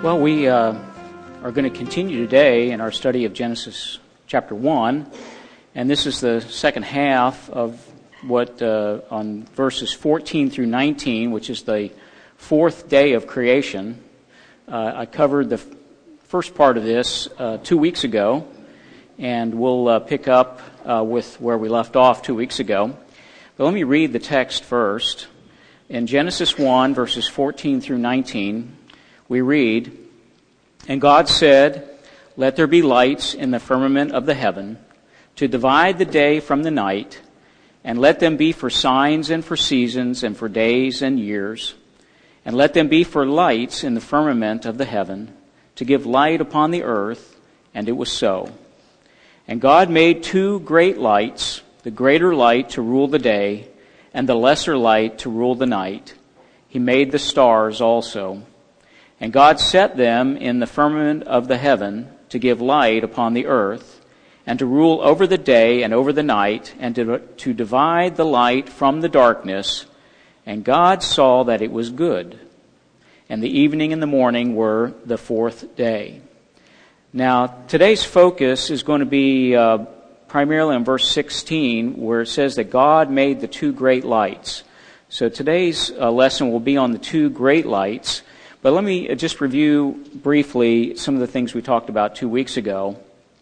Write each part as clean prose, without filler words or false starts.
Well, we are going to continue today in our study of Genesis chapter 1, and this is the second half of what on verses 14 through 19, which is the fourth day of creation. I covered the first part of this 2 weeks ago, and we'll pick up with where we left off 2 weeks ago. But let me read the text first. In Genesis 1, verses 14 through 19, we read, "And God said, Let there be lights in the firmament of the heaven, to divide the day from the night, and let them be for signs and for seasons and for days and years, and let them be for lights in the firmament of the heaven, to give light upon the earth. And it was so. And God made 2 great lights, the greater light to rule the day, and the lesser light to rule the night. He made the stars also. And God set them in the firmament of the heaven to give light upon the earth, and to rule over the day and over the night, and to divide the light from the darkness. And God saw that it was good. And the evening and the morning were the fourth day." Now, today's focus is going to be primarily on verse 16, where it says that God made the 2 great lights. So today's lesson will be on the 2 great lights. But let me just review briefly some of the things we talked about 2 weeks ago.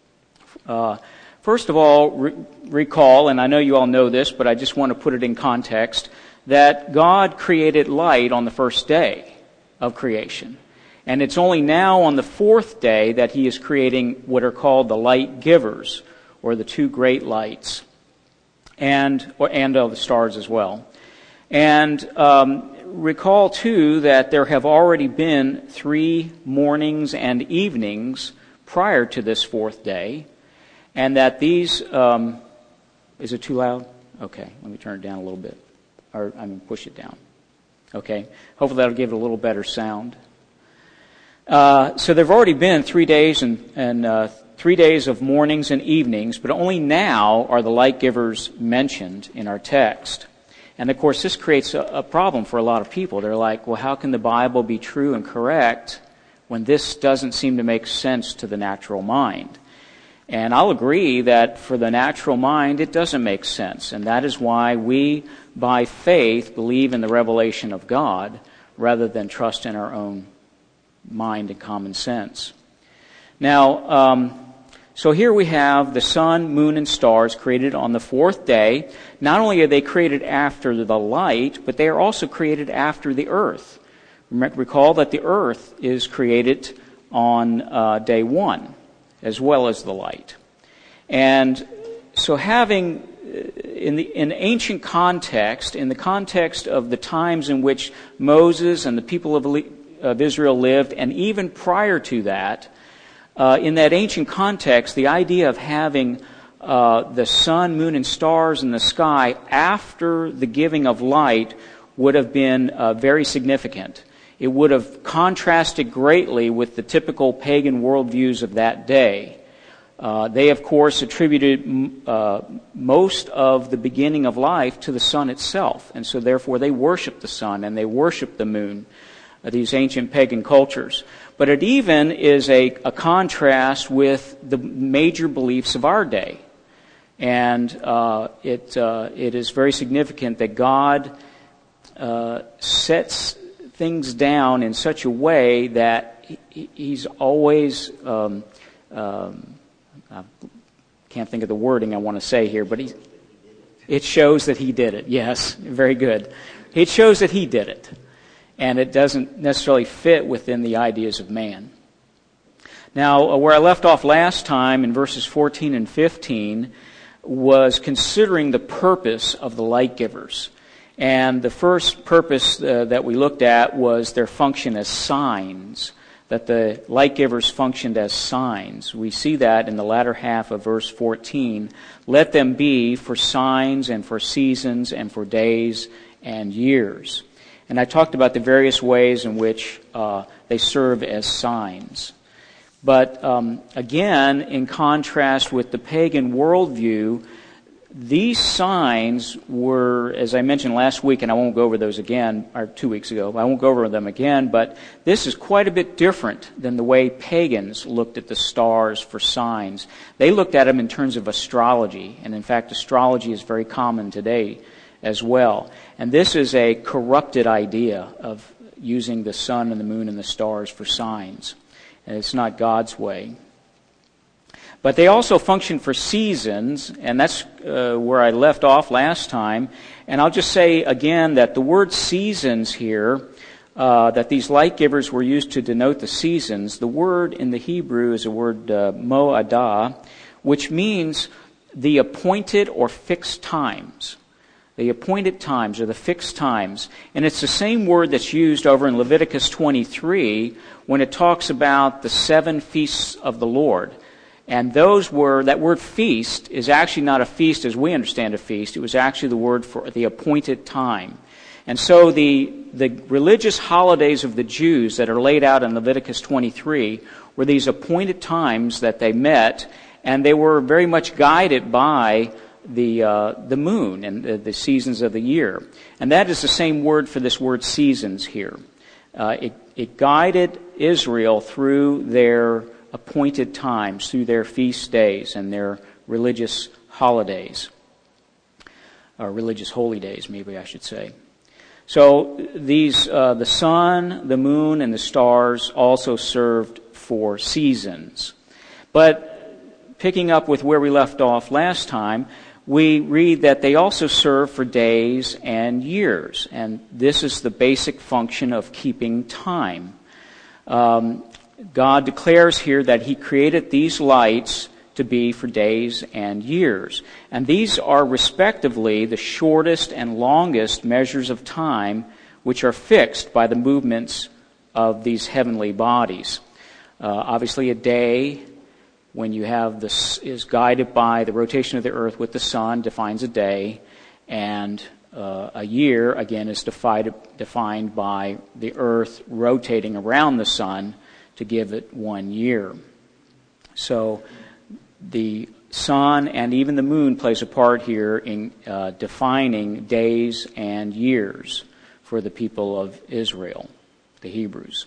First of all, recall, and I know you all know this, but I just want to put it in context, that God created light on the first day of creation. And it's only now on the fourth day that He is creating what are called the light givers, or the 2 great lights, and the stars as well. And recall, too, that there have already been 3 mornings and evenings prior to this fourth day, and that these... is it too loud? Okay, let me turn it down a little bit. Push it down. Okay, hopefully that'll give it a little better sound. So there have already been 3 days and 3 days of mornings and evenings, but only now are the light givers mentioned in our text. And of course, this creates a problem for a lot of people. They're like, well, how can the Bible be true and correct when this doesn't seem to make sense to the natural mind? And I'll agree that for the natural mind, it doesn't make sense. And that is why we, by faith, believe in the revelation of God rather than trust in our own mind and common sense. Now, so here we have the sun, moon, and stars created on the fourth day. Not only are they created after the light, but they are also created after the earth. Recall that the earth is created on day 1, as well as the light. And so having, in ancient context, in the context of the times in which Moses and the people of Israel lived, and even prior to that, in that ancient context, the idea of having the sun, moon, and stars in the sky after the giving of light would have been very significant. It would have contrasted greatly with the typical pagan worldviews of that day. They, of course, attributed most of the beginning of life to the sun itself, and so therefore they worshiped the sun and they worshiped the moon, these ancient pagan cultures. But it even is a contrast with the major beliefs of our day. And it is very significant that God sets things down in such a way that He's always... I can't think of the wording I want to say here, but it shows that He did it. Yes, very good. It shows that He did it. And it doesn't necessarily fit within the ideas of man. Now, where I left off last time in verses 14 and 15 was considering the purpose of the light givers. And the first purpose that we looked at was their function as signs, that the light givers functioned as signs. We see that in the latter half of verse 14. Let them be for signs and for seasons and for days and years. And I talked about the various ways in which they serve as signs. But again, in contrast with the pagan worldview, these signs were, as I mentioned last week, and I won't go over those again, or 2 weeks ago, I won't go over them again, but this is quite a bit different than the way pagans looked at the stars for signs. They looked at them in terms of astrology, and in fact, astrology is very common today as well. And this is a corrupted idea of using the sun and the moon and the stars for signs. And it's not God's way. But they also function for seasons, and that's where I left off last time. And I'll just say again that the word seasons here, that these light givers were used to denote the seasons, the word in the Hebrew is a word mo'adah, which means the appointed or fixed times. The appointed times or the fixed times. And it's the same word that's used over in Leviticus 23 when it talks about the 7 feasts of the Lord. And that word feast is actually not a feast as we understand a feast. It was actually the word for the appointed time. And so the religious holidays of the Jews that are laid out in Leviticus 23 were these appointed times that they met, and they were very much guided by the moon and the seasons of the year. And that is the same word for this word seasons here. It guided Israel through their appointed times, through their feast days and their religious holidays, or religious holy days, maybe I should say. So these, the sun, the moon, and the stars also served for seasons. But picking up with where we left off last time, we read that they also serve for days and years, and this is the basic function of keeping time. God declares here that He created these lights to be for days and years. And these are respectively the shortest and longest measures of time which are fixed by the movements of these heavenly bodies. Obviously a day, when you have this, is guided by the rotation of the earth with the sun, defines a day, and a year, again, is defined by the earth rotating around the sun to give it 1 year. So the sun and even the moon plays a part here in defining days and years for the people of Israel, the Hebrews.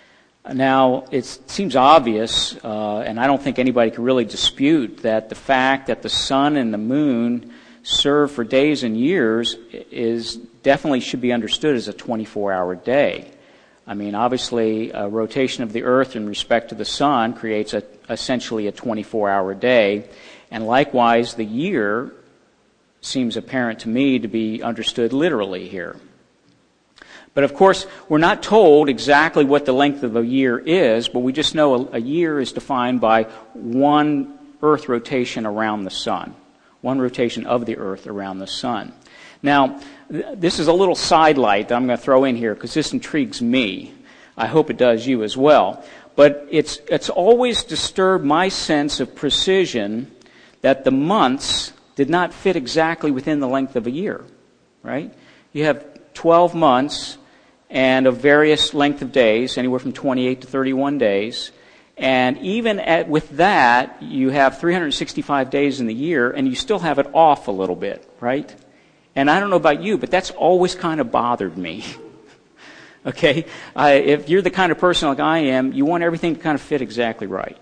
Now, it seems obvious, and I don't think anybody can really dispute that the fact that the sun and the moon serve for days and years is definitely should be understood as a 24-hour day. I mean, obviously, a rotation of the earth in respect to the sun creates essentially a 24-hour day. And likewise, the year seems apparent to me to be understood literally here. But of course, we're not told exactly what the length of a year is, but we just know a year is defined by one earth rotation around the sun. One rotation of the earth around the sun. Now, this is a little sidelight that I'm going to throw in here because this intrigues me. I hope it does you as well. But it's always disturbed my sense of precision that the months did not fit exactly within the length of a year, right? You have 12 months and of various length of days, anywhere from 28 to 31 days. And even with that, you have 365 days in the year, and you still have it off a little bit, right? And I don't know about you, but that's always kind of bothered me. Okay? If you're the kind of person like I am, you want everything to kind of fit exactly right.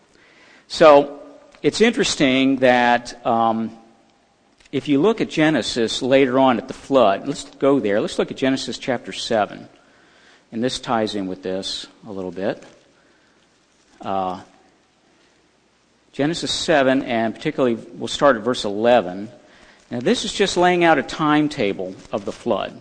So, it's interesting that if you look at Genesis later on at the flood, let's go there. Let's look at Genesis chapter 7. And this ties in with this a little bit. Genesis 7, and particularly we'll start at verse 11. Now, this is just laying out a timetable of the flood.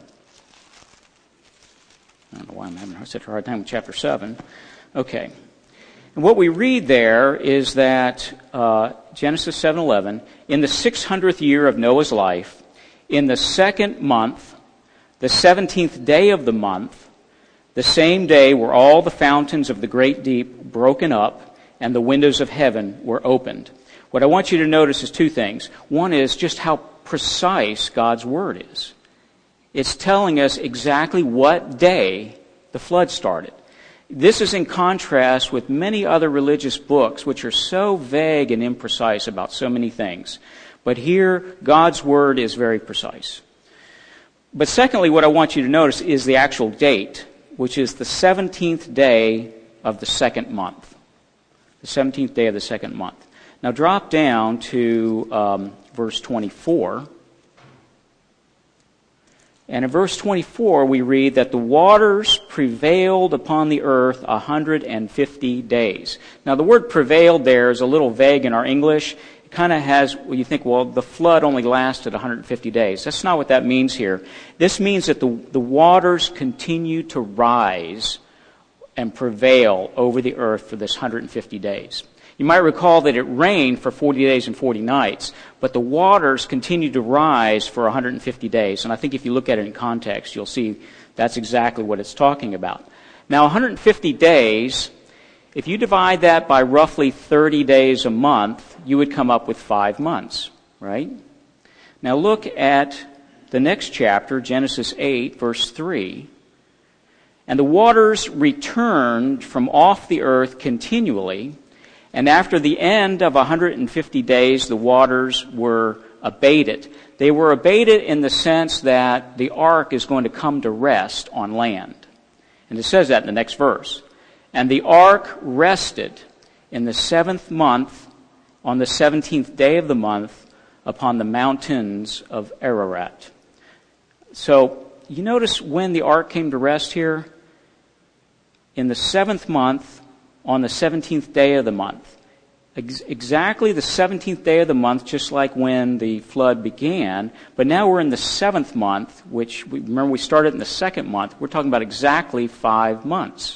I don't know why I'm having such a hard time with chapter 7. Okay. And what we read there is that Genesis 7:11, in the 600th year of Noah's life, in the 2nd month, the 17th day of the month, the same day were all the fountains of the great deep broken up, and the windows of heaven were opened. What I want you to notice is two things. One is just how precise God's Word is. It's telling us exactly what day the flood started. This is in contrast with many other religious books which are so vague and imprecise about so many things. But here, God's Word is very precise. But secondly, what I want you to notice is the actual date, which is the 17th day of the second month. The 17th day of the second month. Now drop down to verse 24. And in verse 24 we read that the waters prevailed upon the earth 150 days. Now the word prevailed there is a little vague in our English. It kind of has, well, you think, well, the flood only lasted 150 days. That's not what that means here. This means that the waters continue to rise and prevail over the earth for this 150 days. You might recall that it rained for 40 days and 40 nights, but the waters continued to rise for 150 days. And I think if you look at it in context, you'll see that's exactly what it's talking about. Now, 150 days, if you divide that by roughly 30 days a month, you would come up with 5 months, right? Now look at the next chapter, Genesis 8, verse 3. And the waters returned from off the earth continually, and after the end of 150 days, the waters were abated. They were abated in the sense that the ark is going to come to rest on land. And it says that in the next verse. And the ark rested in the 7th month, on the 17th day of the month, upon the mountains of Ararat. So, you notice when the ark came to rest here? In the 7th month, on the 17th day of the month. Exactly the 17th day of the month, just like when the flood began. But now we're in the 7th month, which, remember we started in the 2nd month. We're talking about exactly 5 months.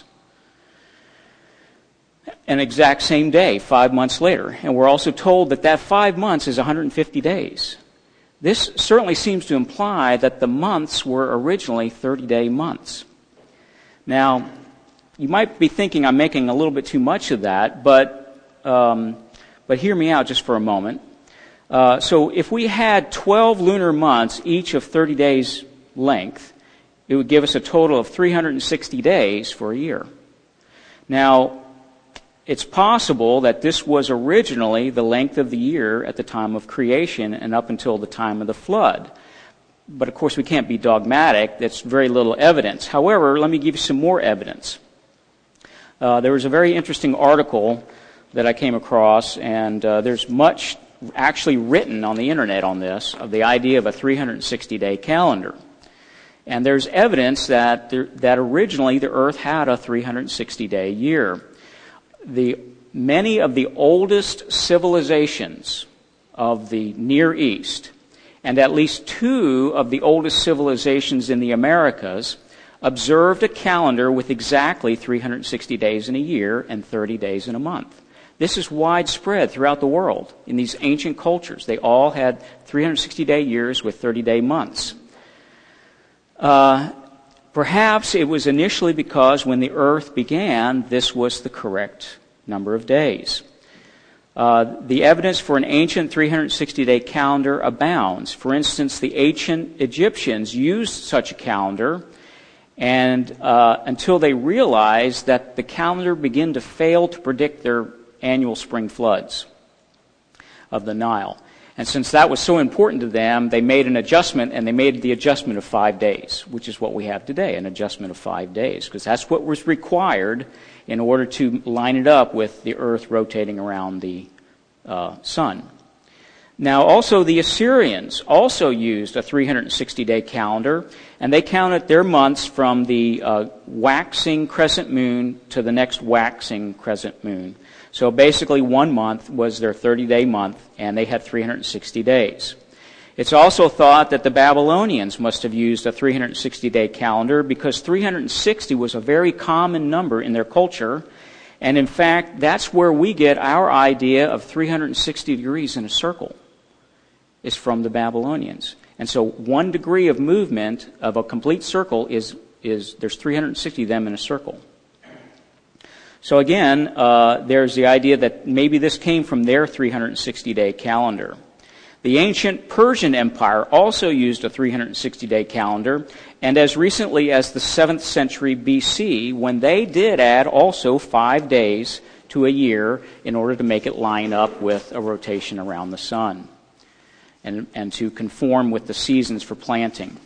An exact same day, 5 months later. And we're also told that that 5 months is 150 days. This certainly seems to imply that the months were originally 30-day months. Now, you might be thinking I'm making a little bit too much of that, but hear me out just for a moment. So if we had 12 lunar months, each of 30 days length, it would give us a total of 360 days for a year. Now, it's possible that this was originally the length of the year at the time of creation and up until the time of the flood. But of course we can't be dogmatic. That's very little evidence. However, let me give you some more evidence. There was a very interesting article that I came across, and there's much actually written on the internet on this, of the idea of a 360-day calendar. And there's evidence that originally the earth had a 360-day year. Many of the oldest civilizations of the Near East, and at least 2 of the oldest civilizations in the Americas, observed a calendar with exactly 360 days in a year and 30 days in a month. This is widespread throughout the world. In these ancient cultures, they all had 360-day years with 30-day months. Perhaps it was initially because when the earth began, this was the correct number of days. The evidence for an ancient 360-day calendar abounds. For instance, the ancient Egyptians used such a calendar, and until they realized that the calendar began to fail to predict their annual spring floods of the Nile. And since that was so important to them, they made an adjustment, and they made the adjustment of 5 days, which is what we have today, an adjustment of 5 days, because that's what was required in order to line it up with the earth rotating around the sun. Now, also the Assyrians also used a 360-day calendar, and they counted their months from the waxing crescent moon to the next waxing crescent moon. So basically 1 month was their 30-day month, and they had 360 days. It's also thought that the Babylonians must have used a 360-day calendar because 360 was a very common number in their culture. And in fact, that's where we get our idea of 360 degrees in a circle, is from the Babylonians. And so 1 degree of movement of a complete circle is there's 360 of them in a circle. So again, there's the idea that maybe this came from their 360-day calendar. The ancient Persian Empire also used a 360-day calendar, and as recently as the 7th century BC, when they did add also 5 days to a year in order to make it line up with a rotation around the sun. and to conform with the seasons for planting.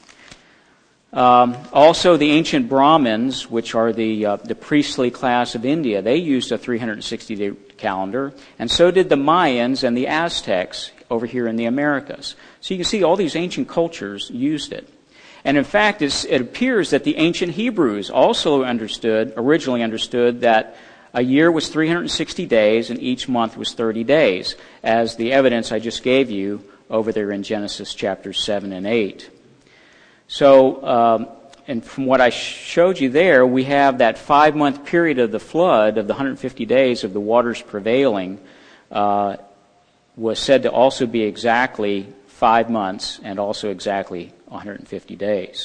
Also, the ancient Brahmins, which are the priestly class of India, they used a 360-day calendar, and so did the Mayans and the Aztecs over here in the Americas. So you can see all these ancient cultures used it. And in fact, it appears that the ancient Hebrews also originally understood that a year was 360 days and each month was 30 days, as the evidence I just gave you over there in Genesis chapters 7 and 8. So, and from what I showed you there, we have that 5-month period of the flood, of the 150 days of the waters prevailing, was said to also be exactly 5 months and also exactly 150 days.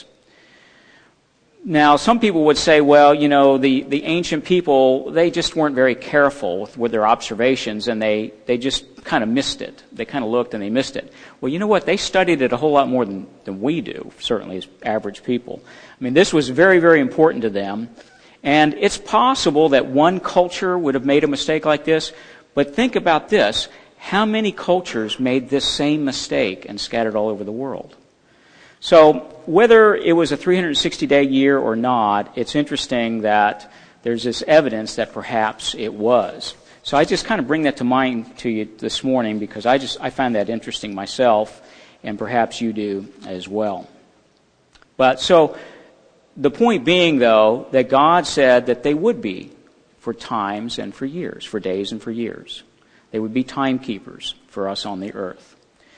Now, some people would say, well, the ancient people, they just weren't very careful with their observations, and they just kind of missed it. They kind of looked and they missed it. Well, you know what? They studied it a whole lot more than we do, certainly as average people. I mean, this was very, very important to them. And it's possible that one culture would have made a mistake like this, but think about this. How many cultures made this same mistake and scattered all over the world? So whether it was a 360-day year or not, it's interesting that there's this evidence that perhaps it was. So I just kind of bring that to mind to you this morning because I find that interesting myself, and perhaps you do as well. But so the point being, though, that God said that they would be for times and for years, for days and for years. They would be timekeepers for us on the earth.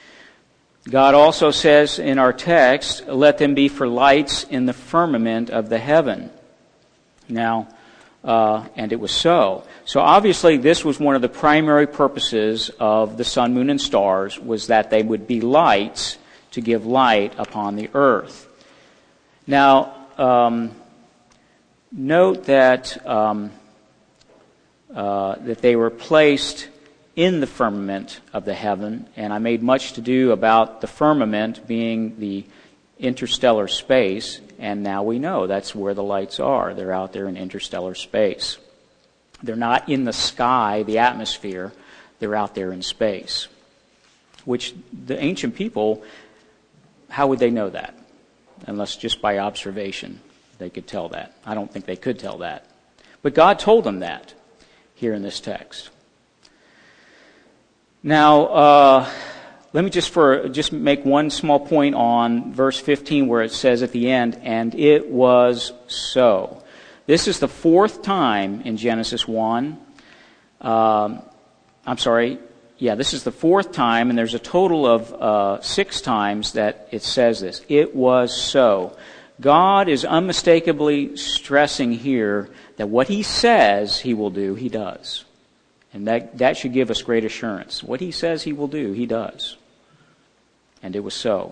God also says in our text, let them be for lights in the firmament of the heaven. Now, and it was so. So obviously this was one of the primary purposes of the sun, moon, and stars, was that they would be lights to give light upon the earth. Now, note that that they were placed in the firmament of the heaven, and I made much to do about the firmament being the interstellar space, and now we know that's where the lights are. They're out there in interstellar space. They're not in the sky, the atmosphere. They're out there in space, which the ancient people, how would they know that? Unless just by observation they could tell that. I don't think they could tell that. But God told them that here in this text. Now, let me just make one small point on verse 15 where it says at the end, and it was so. This is the fourth time in Genesis 1. This is the fourth time, and there's a total of 6 times that it says this. It was so. God is unmistakably stressing here that what He says He will do, He does. And that should give us great assurance. What He says He will do, He does. And it was so.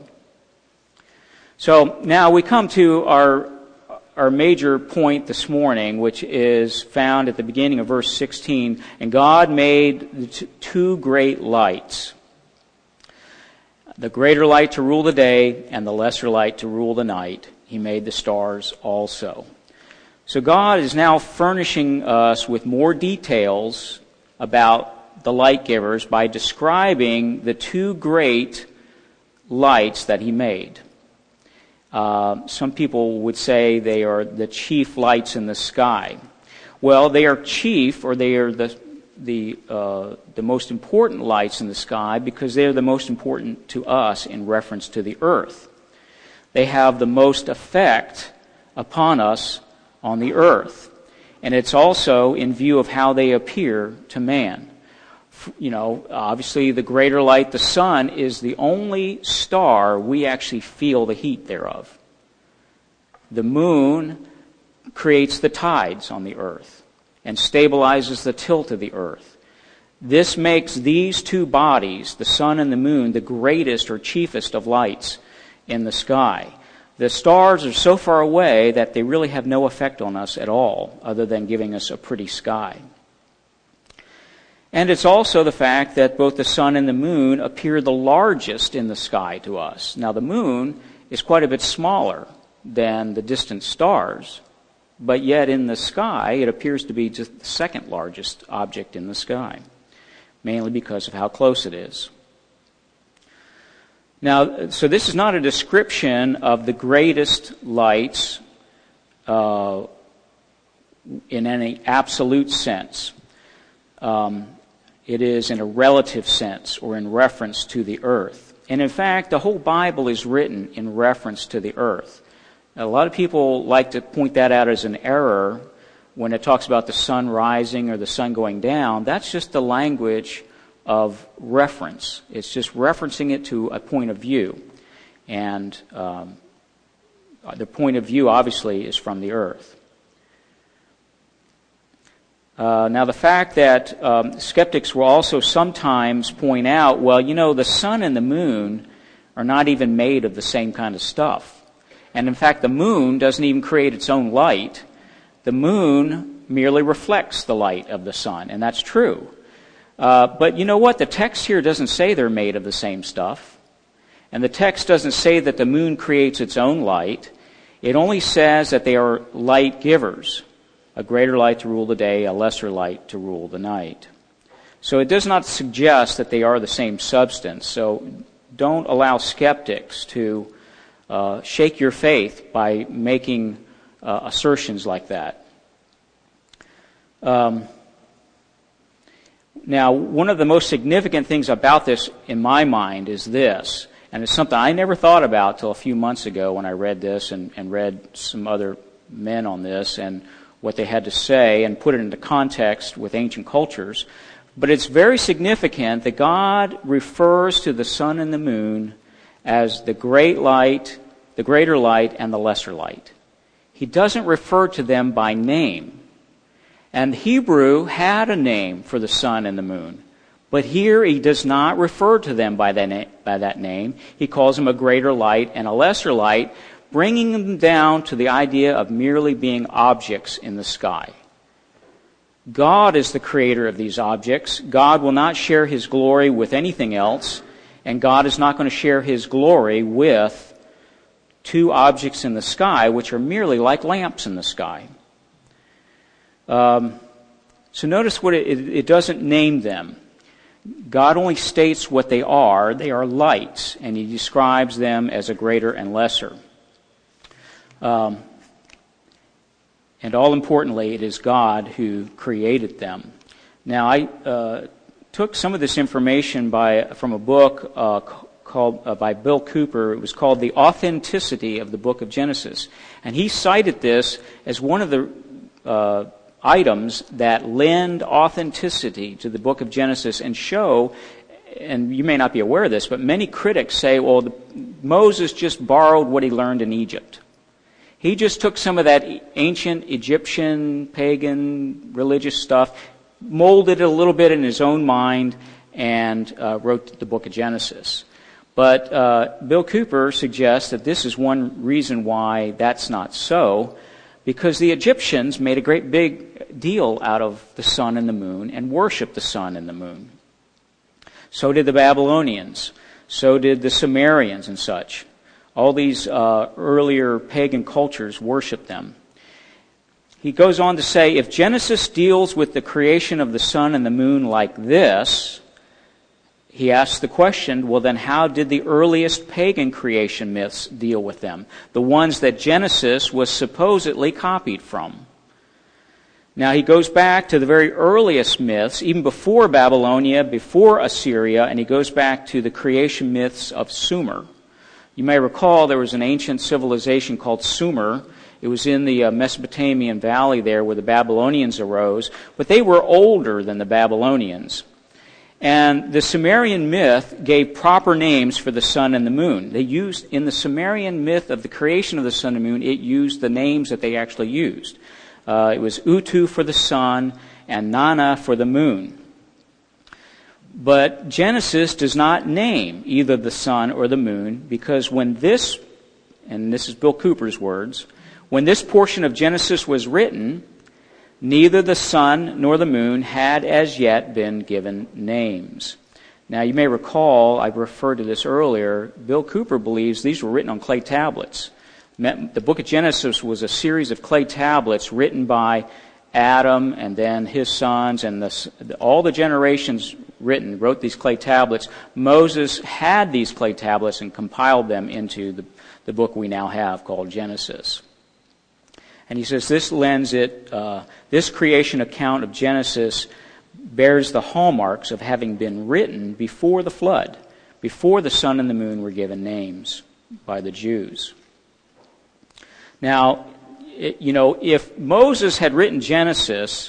So now we come to our major point this morning, which is found at the beginning of verse 16. And God made the 2 great lights, the greater light to rule the day and the lesser light to rule the night. He made the stars also. So God is now furnishing us with more details about the light givers by describing the 2 great lights that He made. Some people would say they are the chief lights in the sky. Well, they are chief, or they are the most important lights in the sky because they are the most important to us in reference to the earth. They have the most effect upon us on the earth. And it's also in view of how they appear to man. Obviously the greater light, the sun, is the only star we actually feel the heat thereof. The moon creates the tides on the earth and stabilizes the tilt of the earth. This makes these 2 bodies, the sun and the moon, the greatest or chiefest of lights in the sky. The stars are so far away that they really have no effect on us at all, other than giving us a pretty sky. And it's also the fact that both the sun and the moon appear the largest in the sky to us. Now, the moon is quite a bit smaller than the distant stars, but yet in the sky it appears to be just the second largest object in the sky, mainly because of how close it is. Now, so this is not a description of the greatest lights in any absolute sense. It is in a relative sense or in reference to the earth. And in fact, the whole Bible is written in reference to the earth. Now, a lot of people like to point that out as an error when it talks about the sun rising or the sun going down. That's just the language of reference. It's just referencing it to a point of view. And the point of view, obviously, is from the earth. Now, the fact that skeptics will also sometimes point out, well, the sun and the moon are not even made of the same kind of stuff. And in fact, the moon doesn't even create its own light. The moon merely reflects the light of the sun, and that's true. But you know what? The text here doesn't say they're made of the same stuff. And the text doesn't say that the moon creates its own light. It only says that they are light givers. A greater light to rule the day, a lesser light to rule the night. So it does not suggest that they are the same substance. So don't allow skeptics to shake your faith by making assertions like that. Now, one of the most significant things about this in my mind is this, and it's something I never thought about till a few months ago when I read this and read some other men on this and what they had to say and put it into context with ancient cultures. But it's very significant that God refers to the sun and the moon as the great light, the greater light, and the lesser light. He doesn't refer to them by name. And Hebrew had a name for the sun and the moon. But here he does not refer to them by that name. He calls them a greater light and a lesser light, bringing them down to the idea of merely being objects in the sky. God is the creator of these objects. God will not share his glory with anything else, and God is not going to share his glory with two objects in the sky, which are merely like lamps in the sky. So notice what it doesn't name them. God only states what they are. They are lights, and he describes them as a greater and lesser. And all importantly, it is God who created them. Now, I took some of this information from a book called by Bill Cooper. It was called The Authenticity of the Book of Genesis. And he cited this as one of the items that lend authenticity to the book of Genesis and show, and you may not be aware of this, but many critics say, well, Moses just borrowed what he learned in Egypt. He just took some of that ancient Egyptian, pagan, religious stuff, molded it a little bit in his own mind, and wrote the book of Genesis. But Bill Cooper suggests that this is one reason why that's not so, because the Egyptians made a great big deal out of the sun and the moon and worshiped the sun and the moon. So did the Babylonians. So did the Sumerians and such. All these earlier pagan cultures worshiped them. He goes on to say, if Genesis deals with the creation of the sun and the moon like this, he asks the question, well then how did the earliest pagan creation myths deal with them? The ones that Genesis was supposedly copied from. Now he goes back to the very earliest myths, even before Babylonia, before Assyria, and he goes back to the creation myths of Sumer. You may recall there was an ancient civilization called Sumer. It was in the Mesopotamian valley there where the Babylonians arose, but they were older than the Babylonians. And the Sumerian myth gave proper names for the sun and the moon. They used, in the Sumerian myth of the creation of the sun and moon, it used the names that they actually used. It was Utu for the sun and Nana for the moon. But Genesis does not name either the sun or the moon, because when this, and this is Bill Cooper's words, when this portion of Genesis was written, neither the sun nor the moon had as yet been given names. Now you may recall, I referred to this earlier, Bill Cooper believes these were written on clay tablets. The book of Genesis was a series of clay tablets written by Adam and then his sons and all the generations wrote these clay tablets, Moses had these clay tablets and compiled them into the book we now have called Genesis. And he says this this creation account of Genesis bears the hallmarks of having been written before the flood, before the sun and the moon were given names by the Jews. Now, if Moses had written Genesis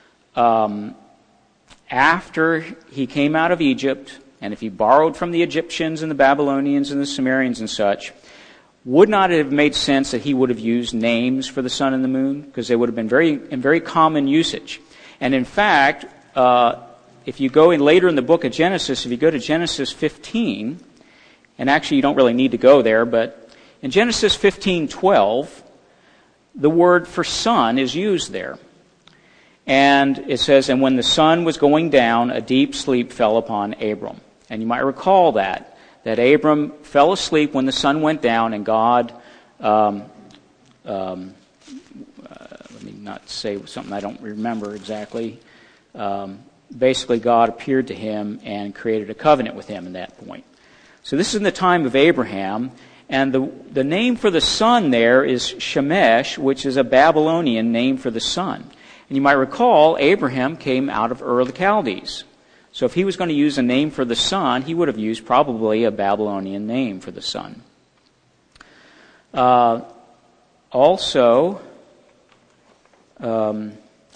after he came out of Egypt, and if he borrowed from the Egyptians and the Babylonians and the Sumerians and such, would not it have made sense that he would have used names for the sun and the moon? Because they would have been in very common usage. And in fact, if you go in later in the book of Genesis, if you go to Genesis 15, and actually you don't really need to go there, but in Genesis 15:12, the word for sun is used there. And it says, "And when the sun was going down, a deep sleep fell upon Abram." And you might recall that Abram fell asleep when the sun went down, and God, let me not say something I don't remember exactly. Basically, God appeared to him and created a covenant with him at that point. So this is in the time of Abraham, and the name for the sun there is Shemesh, which is a Babylonian name for the sun. And you might recall, Abraham came out of Ur of the Chaldees. So if he was going to use a name for the sun, he would have used probably a Babylonian name for the sun. Also, the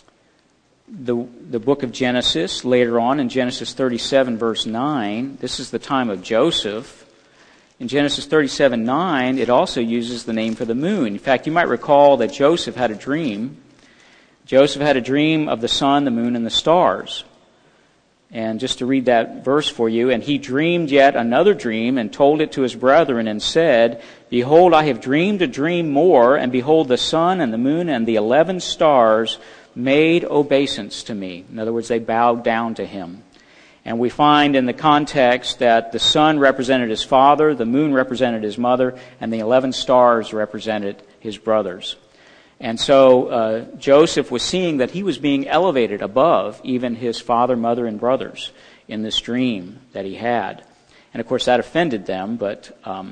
book of Genesis, later on in Genesis 37, verse 9, this is the time of Joseph. In Genesis 37:9, it also uses the name for the moon. In fact, you might recall that Joseph had a dream. Joseph had a dream of the sun, the moon, and the stars. And just to read that verse for you, "And he dreamed yet another dream, and told it to his brethren, and said, Behold, I have dreamed a dream more, and behold, the sun and the moon and the 11 stars made obeisance to me." In other words, they bowed down to him. And we find in the context that the sun represented his father, the moon represented his mother, and the 11 stars represented his brothers. And so Joseph was seeing that he was being elevated above even his father, mother, and brothers in this dream that he had. And of course that offended them, but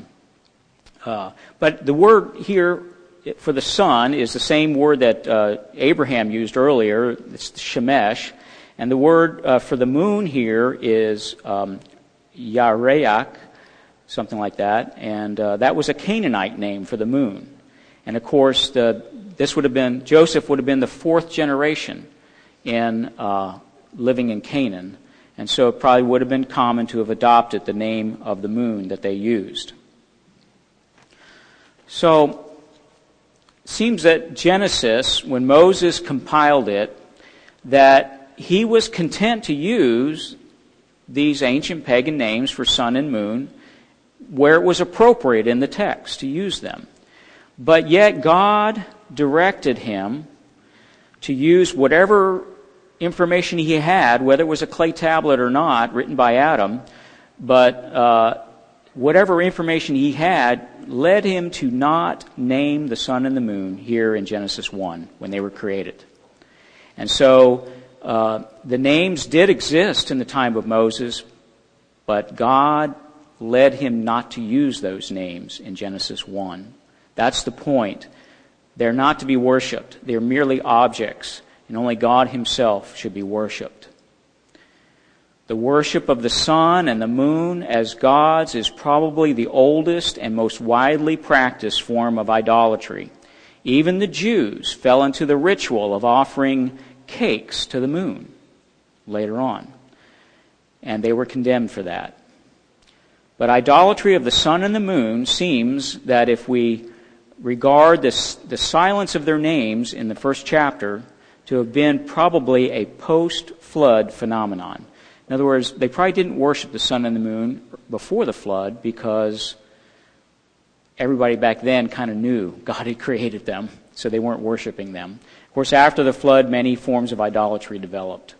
the word here for the sun is the same word that Abraham used earlier. It's Shemesh. And the word for the moon here is Yareach, something like that. And that was a Canaanite name for the moon. And of course, Joseph would have been the fourth generation in living in Canaan. And so it probably would have been common to have adopted the name of the moon that they used. So, it seems that Genesis, when Moses compiled it, that he was content to use these ancient pagan names for sun and moon where it was appropriate in the text to use them. But yet God directed him to use whatever information he had, whether it was a clay tablet or not, written by Adam, but whatever information he had led him to not name the sun and the moon here in Genesis 1 when they were created. And so the names did exist in the time of Moses, but God led him not to use those names in Genesis 1. That's the point. They're not to be worshipped. They're merely objects, and only God himself should be worshipped. The worship of the sun and the moon as gods is probably the oldest and most widely practiced form of idolatry. Even the Jews fell into the ritual of offering cakes to the moon later on, and they were condemned for that. But idolatry of the sun and the moon seems that if we regard the silence of their names in the first chapter to have been probably a post-flood phenomenon. In other words, they probably didn't worship the sun and the moon before the flood because everybody back then kind of knew God had created them, so they weren't worshiping them. Of course, after the flood, many forms of idolatry developed.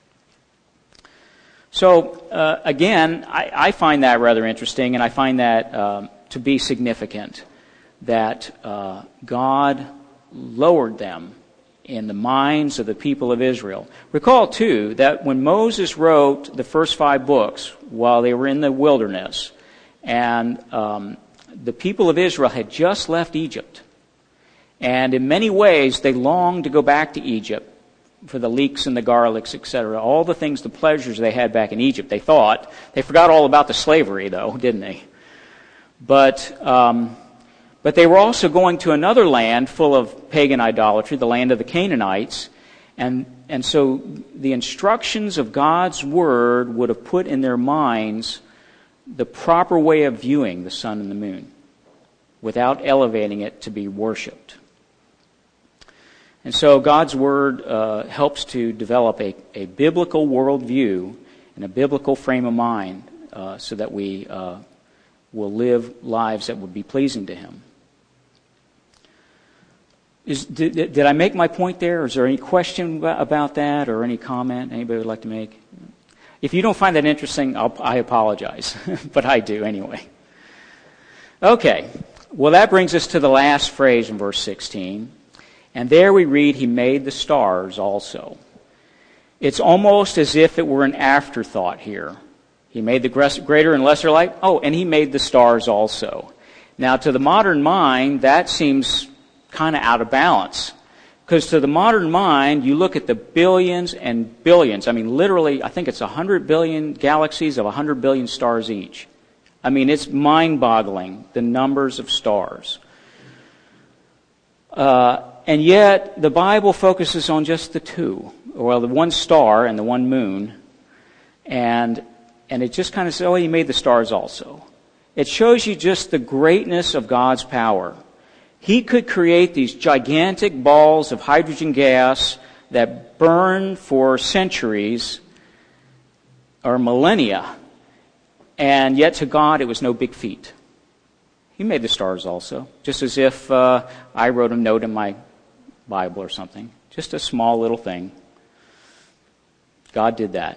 So, again, I find that rather interesting, and I find that to be significant, that God lowered them in the minds of the people of Israel. Recall, too, that when Moses wrote the first 5 books while they were in the wilderness, and the people of Israel had just left Egypt, and in many ways they longed to go back to Egypt for the leeks and the garlics, etc., all the things, the pleasures they had back in Egypt. They thought. They forgot all about the slavery, though, didn't they? But they were also going to another land full of pagan idolatry, the land of the Canaanites. And so the instructions of God's Word would have put in their minds the proper way of viewing the sun and the moon without elevating it to be worshipped. And so God's Word helps to develop a biblical worldview and a biblical frame of mind so that we will live lives that would be pleasing to Him. Did I make my point there? Or is there any question about that or any comment anybody would like to make? If you don't find that interesting, I apologize. But I do anyway. Okay. Well, that brings us to the last phrase in verse 16. And there we read, He made the stars also. It's almost as if it were an afterthought here. He made the greater and lesser light. Oh, and He made the stars also. Now, to the modern mind, that seems kind of out of balance. Because to the modern mind, you look at the billions and billions. I mean, literally, I think it's 100 billion galaxies of 100 billion stars each. I mean, it's mind-boggling, the numbers of stars. And yet, the Bible focuses on just the 2. Well, the one star and the one moon. And it just kind of says, oh, He made the stars also. It shows you just the greatness of God's power. He could create these gigantic balls of hydrogen gas that burn for centuries or millennia, and yet to God it was no big feat. He made the stars also, just as if I wrote a note in my Bible or something. Just a small little thing. God did that.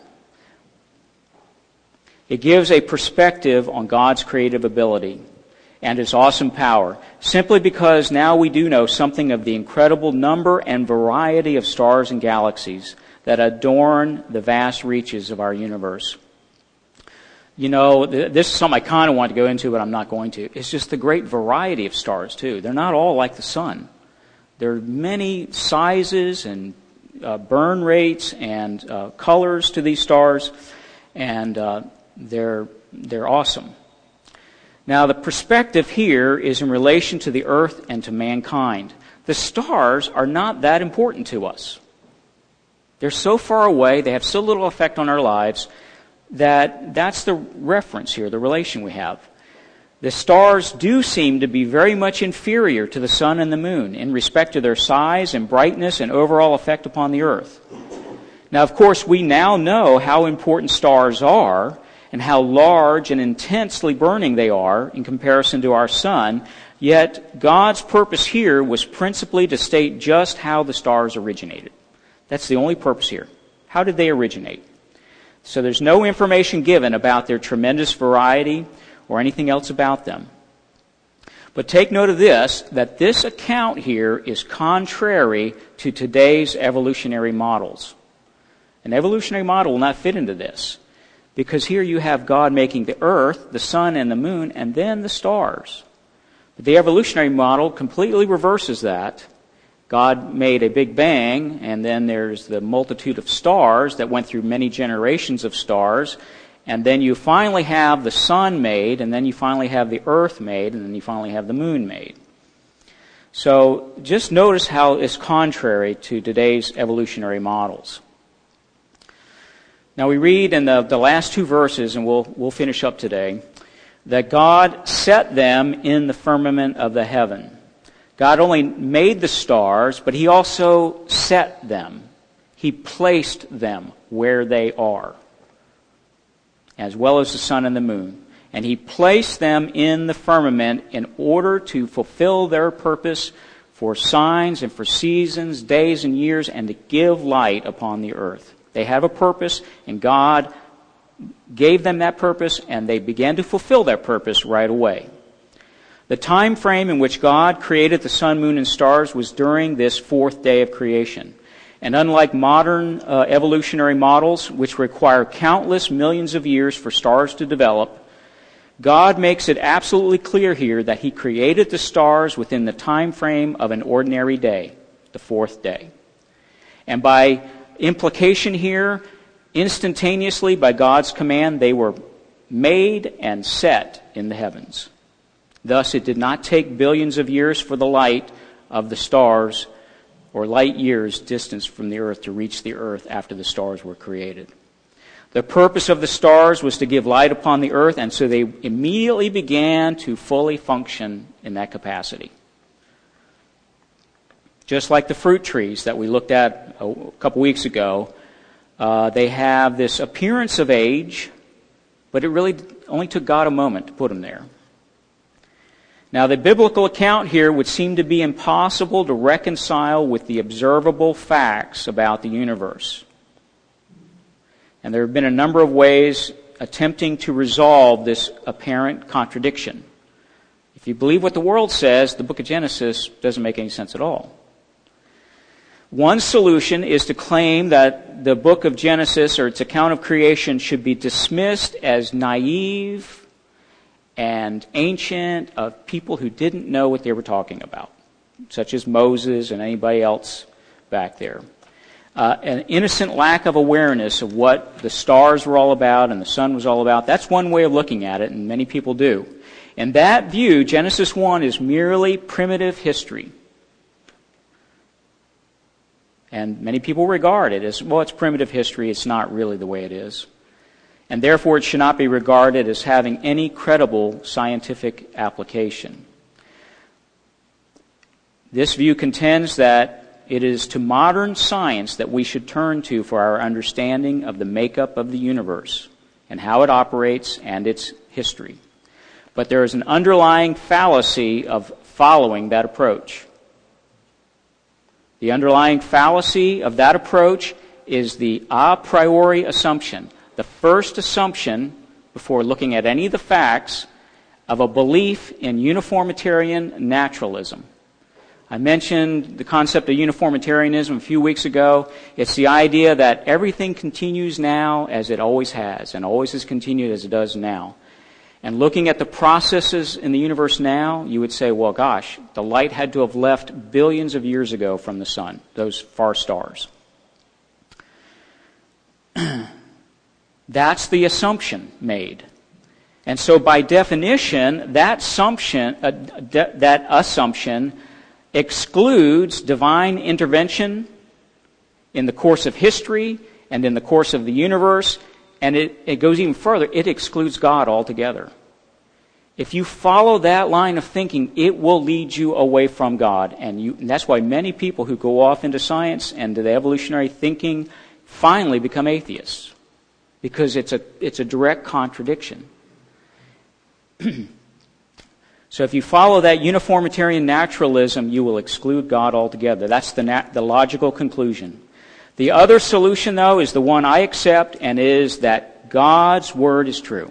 It gives a perspective on God's creative ability and His awesome power, simply because now we do know something of the incredible number and variety of stars and galaxies that adorn the vast reaches of our universe. You know, this is something I kind of want to go into, but I'm not going to. It's just the great variety of stars, too. They're not all like the sun. There are many sizes and burn rates and colors to these stars, and they're awesome. Now, the perspective here is in relation to the earth and to mankind. The stars are not that important to us. They're so far away, they have so little effect on our lives, that's the reference here, the relation we have. The stars do seem to be very much inferior to the sun and the moon in respect to their size and brightness and overall effect upon the earth. Now, of course, we now know how important stars are and how large and intensely burning they are in comparison to our sun, yet God's purpose here was principally to state just how the stars originated. That's the only purpose here. How did they originate? So there's no information given about their tremendous variety or anything else about them. But take note of this, that this account here is contrary to today's evolutionary models. An evolutionary model will not fit into this, because here you have God making the earth, the sun, and the moon, and then the stars. But the evolutionary model completely reverses that. God made a big bang, and then there's the multitude of stars that went through many generations of stars, and then you finally have the sun made, and then you finally have the earth made, and then you finally have the moon made. So just notice how it's contrary to today's evolutionary models. Now we read in the last 2 verses, and we'll finish up today, that God set them in the firmament of the heaven. God only made the stars, but He also set them. He placed them where they are, as well as the sun and the moon. And He placed them in the firmament in order to fulfill their purpose for signs and for seasons, days and years, and to give light upon the earth. They have a purpose, and God gave them that purpose, and they began to fulfill that purpose right away. The time frame in which God created the sun, moon, and stars was during this fourth day of creation. And unlike modern evolutionary models, which require countless millions of years for stars to develop, God makes it absolutely clear here that He created the stars within the time frame of an ordinary day, the fourth day. And by implication here, instantaneously by God's command, they were made and set in the heavens. Thus, it did not take billions of years for the light of the stars or light years distance from the earth to reach the earth after the stars were created. The purpose of the stars was to give light upon the earth, and so they immediately began to fully function in that capacity. Just like the fruit trees that we looked at a couple weeks ago, they have this appearance of age, but it really only took God a moment to put them there. Now, the biblical account here would seem to be impossible to reconcile with the observable facts about the universe. And there have been a number of ways attempting to resolve this apparent contradiction. If you believe what the world says, the book of Genesis doesn't make any sense at all. One solution is to claim that the book of Genesis or its account of creation should be dismissed as naive and ancient, of people who didn't know what they were talking about, such as Moses and anybody else back there. An innocent lack of awareness of what the stars were all about and the sun was all about. That's one way of looking at it, and many people do. In that view, Genesis 1 is merely primitive history. And many people regard it as, well, it's primitive history, it's not really the way it is. And therefore it should not be regarded as having any credible scientific application. This view contends that it is to modern science that we should turn to for our understanding of the makeup of the universe and how it operates and its history. But there is an underlying fallacy of following that approach. The underlying fallacy of that approach is the a priori assumption, the first assumption, before looking at any of the facts, of a belief in uniformitarian naturalism. I mentioned the concept of uniformitarianism a few weeks ago. It's the idea that everything continues now as it always has, and always has continued as it does now. And looking at the processes in the universe now, you would say, well, gosh, the light had to have left billions of years ago from the sun, those far stars. That's the assumption made. And so by definition, that assumption excludes divine intervention in the course of history and in the course of the universe, and it goes even further. It excludes God altogether. If you follow that line of thinking, it will lead you away from God. And that's why many people who go off into science and to the evolutionary thinking finally become atheists. Because it's a direct contradiction. So if you follow that uniformitarian naturalism, you will exclude God altogether. That's the logical conclusion. The other solution, though, is the one I accept, and is that God's Word is true.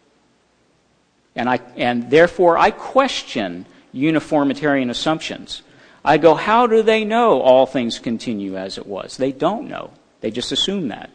And therefore I question uniformitarian assumptions. I go, how do they know all things continue as it was? They don't know. They just assume that.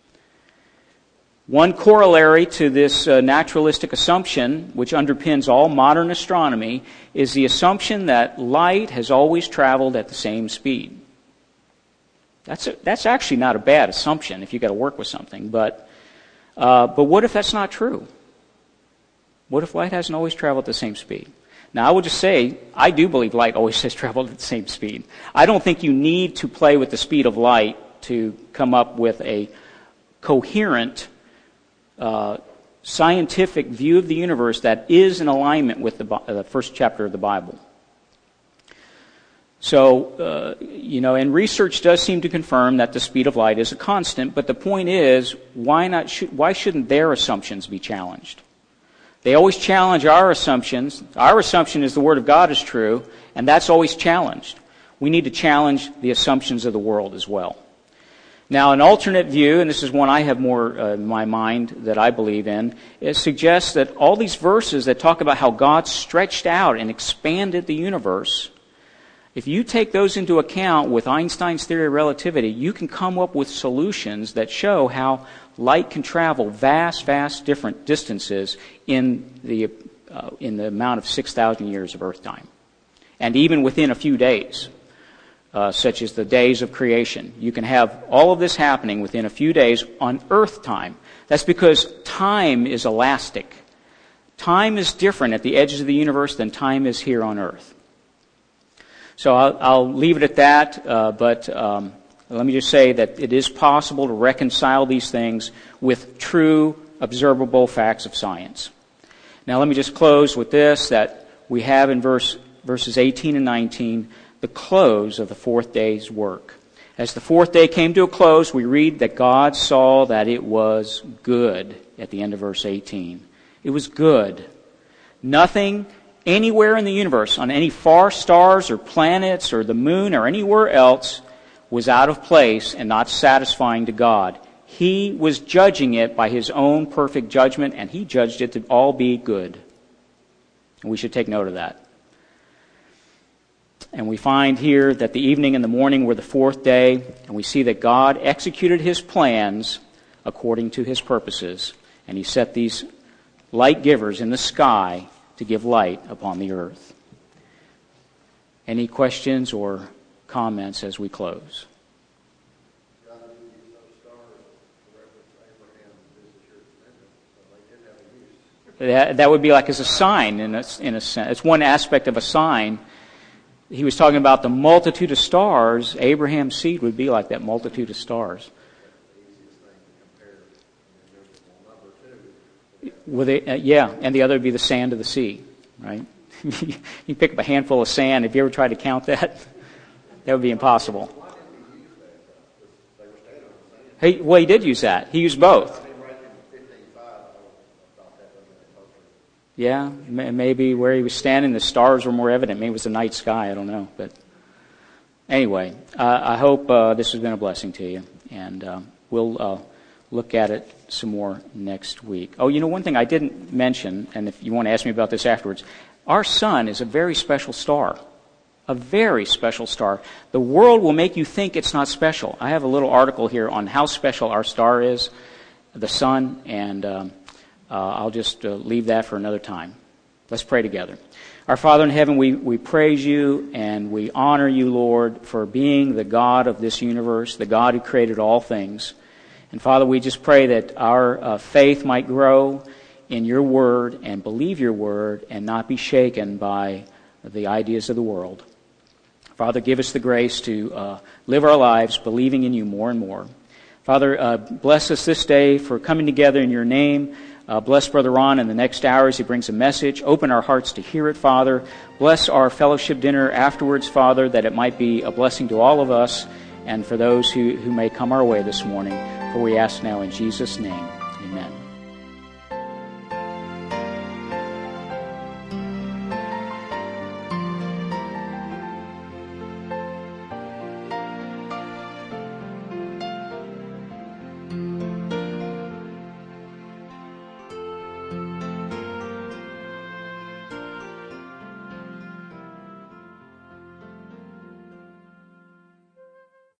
One corollary to this naturalistic assumption, which underpins all modern astronomy, is the assumption that light has always traveled at the same speed. That's actually not a bad assumption if you've got to work with something. But what if that's not true? What if light hasn't always traveled at the same speed? Now, I will just say, I do believe light always has traveled at the same speed. I don't think you need to play with the speed of light to come up with a coherent scientific view of the universe that is in alignment with the first chapter of the Bible. So, and research does seem to confirm that the speed of light is a constant, but the point is, why shouldn't their assumptions be challenged? They always challenge our assumptions. Our assumption is the Word of God is true, and that's always challenged. We need to challenge the assumptions of the world as well. Now, an alternate view, and this is one I have more in my mind that I believe in, it suggests that all these verses that talk about how God stretched out and expanded the universe, if you take those into account with Einstein's theory of relativity, you can come up with solutions that show how light can travel vast different distances in the amount of 6,000 years of Earth time, and even within a few days. Such as the days of creation. You can have all of this happening within a few days on Earth time. That's because time is elastic. Time is different at the edges of the universe than time is here on Earth. So I'll leave it at that, but let me just say that it is possible to reconcile these things with true, observable facts of science. Now let me just close with this, that we have in verses 18 and 19 the close of the fourth day's work. As the fourth day came to a close, we read that God saw that it was good at the end of verse 18. It was good. Nothing anywhere in the universe, on any far stars or planets or the moon or anywhere else, was out of place and not satisfying to God. He was judging it by His own perfect judgment, and He judged it to all be good. And we should take note of that. And we find here that the evening and the morning were the fourth day, and we see that God executed His plans according to His purposes, and He set these light givers in the sky to give light upon the earth. Any questions or comments as we close? That would be like as a sign in a sense. It's one aspect of a sign. He was talking about the multitude of stars. Abraham's seed would be like that multitude of stars. And the other would be the sand of the sea, right? You pick up a handful of sand. Have you ever tried to count that? That would be impossible. He did use that. He used both. Yeah, maybe where he was standing, the stars were more evident. Maybe it was the night sky. I don't know. But anyway, I hope this has been a blessing to you. And we'll look at it some more next week. Oh, one thing I didn't mention, and if you want to ask me about this afterwards, our sun is a very special star. A very special star. The world will make you think it's not special. I have a little article here on how special our star is, the sun, and I'll just leave that for another time. Let's pray together. Our Father in heaven, we praise you and we honor you, Lord, for being the God of this universe, the God who created all things. And Father, we just pray that our faith might grow in your word and believe your word and not be shaken by the ideas of the world. Father, give us the grace to live our lives believing in you more and more. Father, bless us this day for coming together in your name. Bless Brother Ron in the next hour as he brings a message. Open our hearts to hear it, Father. Bless our fellowship dinner afterwards, Father, that it might be a blessing to all of us and for those who may come our way this morning. For we ask now in Jesus' name.